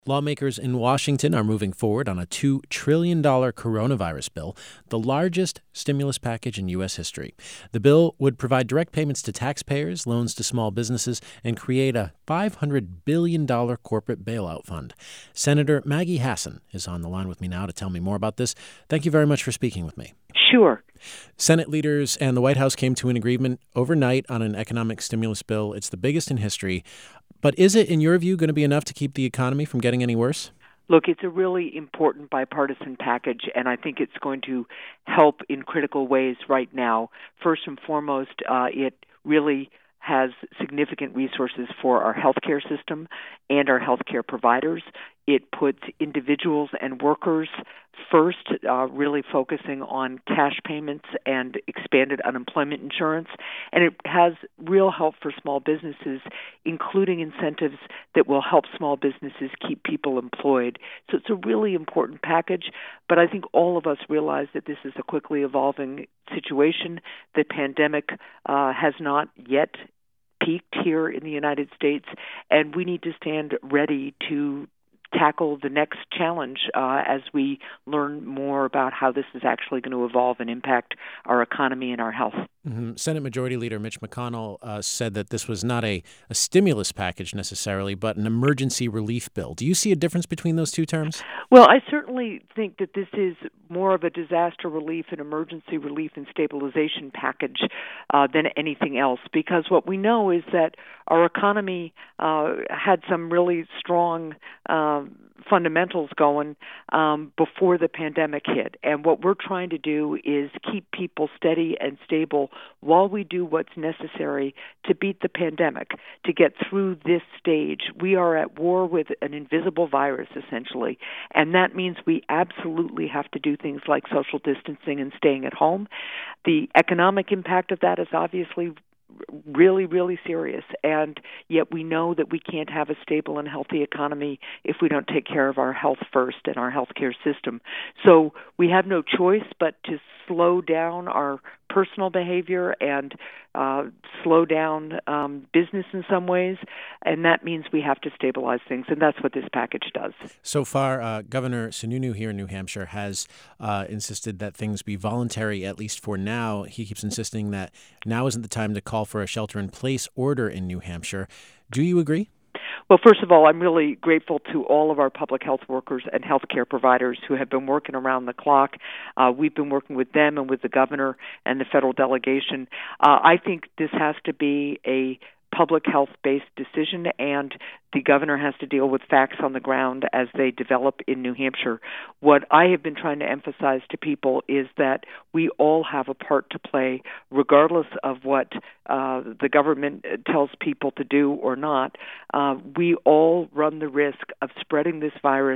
Lawmakers in Washington are moving forward on a $2 trillion coronavirus bill, the largest stimulus package in U.S. history. The bill would provide direct payments to taxpayers, loans to small businesses, and create a $500 billion corporate bailout fund. Senator Maggie Hassan is on the line with me now to tell me more about this. Thank you very much for speaking with me. Sure. Senate leaders and the White House came to an agreement overnight on an economic stimulus bill. It's the biggest in history. But is it, in your view, going to be enough to keep the economy from getting any worse? Look, it's a really important bipartisan package, and I think it's going to help in critical ways right now. First and foremost, it really has significant resources for our healthcare system and our healthcare providers. It puts individuals and workers first, really focusing on cash payments and expanded unemployment insurance. And it has real help for small businesses, including incentives that will help small businesses keep people employed. So it's a really important package. But I think all of us realize that this is a quickly evolving situation. The pandemic has not yet peaked here in the United States, and we need to stand ready to tackle the next challenge as we learn more about how this is actually going to evolve and impact our economy and our health. Mm-hmm. Senate Majority Leader Mitch McConnell said that this was not a stimulus package necessarily, but an emergency relief bill. Do you see a difference between those two terms? Well, I certainly think that this is more of a disaster relief and emergency relief and stabilization package than anything else, because what we know is that our economy had some really strong fundamentals going before the pandemic hit. And what we're trying to do is keep people steady and stable while we do what's necessary to beat the pandemic, to get through this stage. We are at war with an invisible virus, essentially, and that means we absolutely have to do things like social distancing and staying at home. The economic impact of that is obviously really, really serious, and yet we know that we can't have a stable and healthy economy if we don't take care of our health first and our healthcare system. So we have no choice but to slow down our personal behavior and slow down business in some ways, and that means we have to stabilize things, and that's what this package does. So far, Governor Sununu here in New Hampshire has insisted that things be voluntary, at least for now. He keeps insisting that now isn't the time to call for a shelter-in-place order in New Hampshire. Do you agree? Well, first of all, I'm really grateful to all of our public health workers and healthcare providers who have been working around the clock. We've been working with them and with the governor and the federal delegation. I think this has to be a public health-based decision, and the governor has to deal with facts on the ground as they develop in New Hampshire. What I have been trying to emphasize to people is that we all have a part to play, regardless of what the government tells people to do or not. We all run the risk of spreading this virus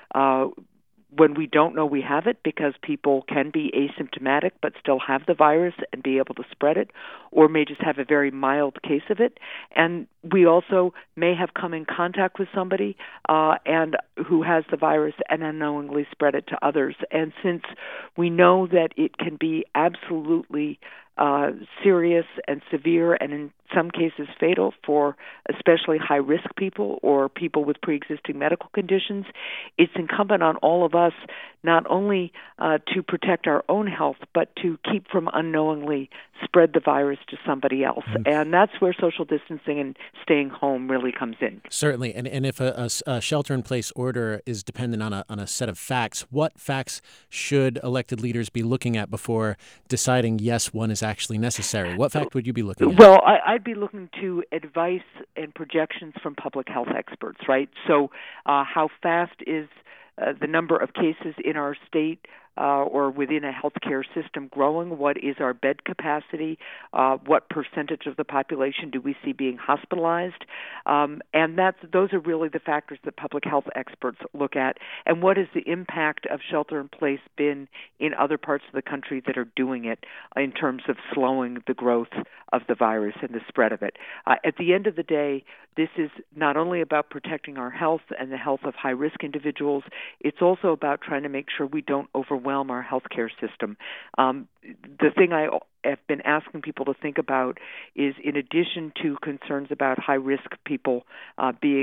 when we don't know we have it, because people can be asymptomatic but still have the virus and be able to spread it, or may just have a very mild case of it. And we also may have come in contact with somebody and who has the virus and unknowingly spread it to others. And since we know that it can be absolutely serious and severe and in some cases fatal for especially high-risk people or people with pre-existing medical conditions, it's incumbent on all of us not only to protect our own health, but to keep from unknowingly spread the virus to somebody else. And that's where social distancing and staying home really comes in. Certainly. And if a shelter-in-place order is dependent on a set of facts, what facts should elected leaders be looking at before deciding, yes, one is actually necessary? What fact would you be looking at? Well, I'd be looking to advice and projections from public health experts, right? So how fast is the number of cases in our state or within a healthcare system growing? What is our bed capacity? What percentage of the population do we see being hospitalized? And those are really the factors that public health experts look at. And what has the impact of shelter-in-place been in other parts of the country that are doing it in terms of slowing the growth of the virus and the spread of it? At the end of the day, this is not only about protecting our health and the health of high-risk individuals, it's also about trying to make sure we don't overwhelm our healthcare system. The thing I have been asking people to think about is, in addition to concerns about high-risk people being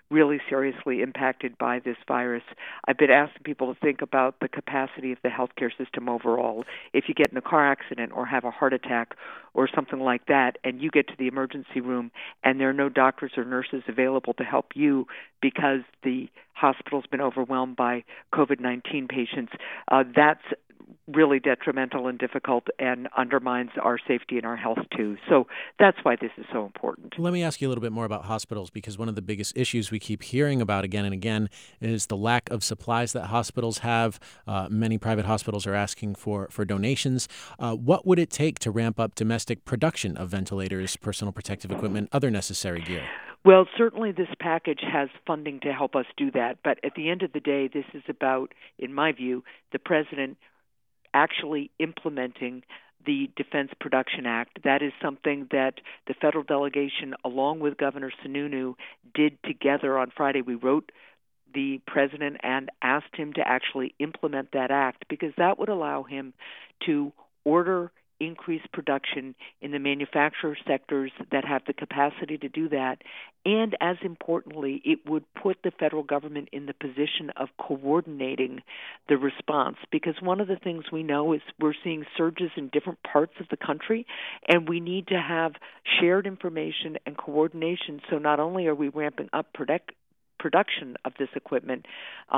really seriously impacted by this virus. I've been asking people to think about the capacity of the healthcare system overall. If you get in a car accident or have a heart attack or something like that, and you get to the emergency room and there are no doctors or nurses available to help you because the hospital's been overwhelmed by COVID-19 patients, that's really detrimental and difficult and undermines our safety and our health too. So that's why this is so important. Let me ask you a little bit more about hospitals, because one of the biggest issues we keep hearing about again and again is the lack of supplies that hospitals have. Many private hospitals are asking for donations. What would it take to ramp up domestic production of ventilators, personal protective equipment, other necessary gear? Well, certainly this package has funding to help us do that. But at the end of the day, this is about, in my view, the president actually implementing the Defense Production Act. That is something that the federal delegation, along with Governor Sununu, did together on Friday. We wrote the president and asked him to actually implement that act, because that would allow him to order increased production in the manufacturer sectors that have the capacity to do that. And as importantly, it would put the federal government in the position of coordinating the response, because one of the things we know is we're seeing surges in different parts of the country, and we need to have shared information and coordination. So not only are we ramping up production of this equipment,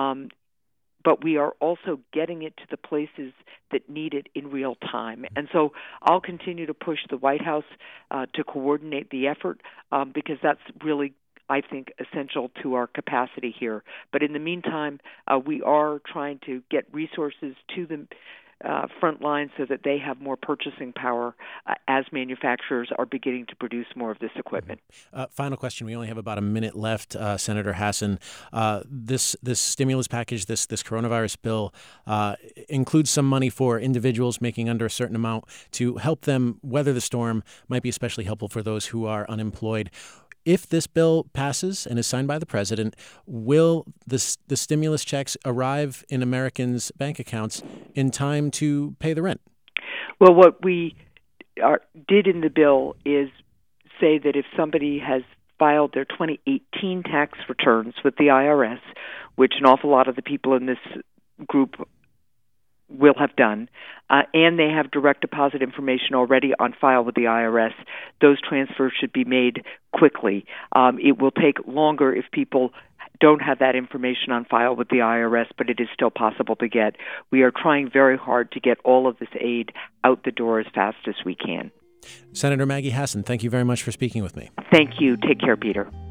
but we are also getting it to the places that need it in real time. And so I'll continue to push the White House to coordinate the effort, because that's really, I think, essential to our capacity here. But in the meantime, we are trying to get resources to the front line so that they have more purchasing power as manufacturers are beginning to produce more of this equipment. Final question. We only have about a minute left, Senator Hassan. This stimulus package, this coronavirus bill, includes some money for individuals making under a certain amount to help them weather the storm. Might be especially helpful for those who are unemployed. If this bill passes and is signed by the president, will the stimulus checks arrive in Americans' bank accounts in time to pay the rent? Well, what we did in the bill is say that if somebody has filed their 2018 tax returns with the IRS, which an awful lot of the people in this group will have done, and they have direct deposit information already on file with the IRS, those transfers should be made quickly. It will take longer if people don't have that information on file with the IRS, but it is still possible to get. We are trying very hard to get all of this aid out the door as fast as we can. Senator Maggie Hassan, thank you very much for speaking with me. Thank you. Take care, Peter.